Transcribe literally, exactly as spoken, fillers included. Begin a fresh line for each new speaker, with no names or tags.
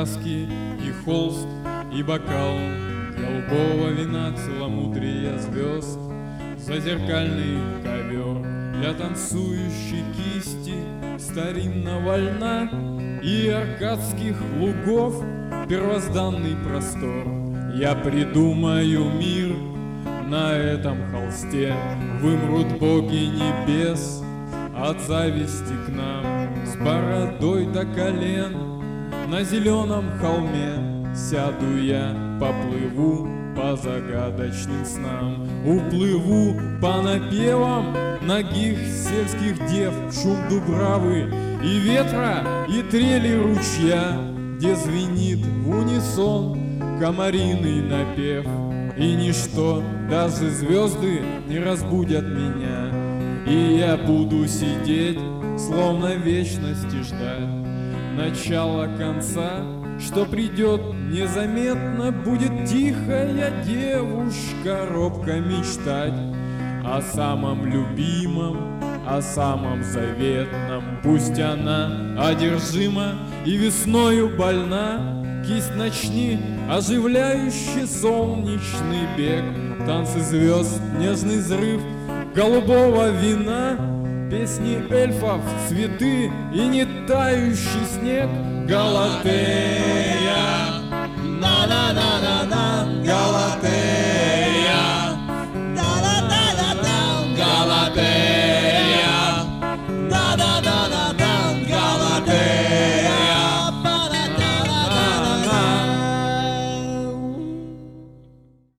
краски и холст, и бокал голубого вина, целомудрия звезд, зазеркальный ковер для танцующей кисти старинного льна и аркадских лугов первозданный простор. Я придумаю мир на этом холсте, вымрут боги небес от зависти к нам, с бородой до колен на зеленом холме сяду я, поплыву по загадочным снам, уплыву по напевам нагих сельских дев, шум дубравы и ветра, и трели ручья, где звенит в унисон комариный напев. И ничто, даже звезды, не разбудят меня, и я буду сидеть, словно вечности ждать начала конца, что придет незаметно, будет тихая девушка робко мечтать о самом любимом, о самом заветном. Пусть она одержима и весною больна, кисть начни, оживляющий солнечный бег, танцы звезд, нежный взрыв голубого вина, песни эльфов, цветы и не тающий снег. Галатея, на-на-на-на-на, Галатея.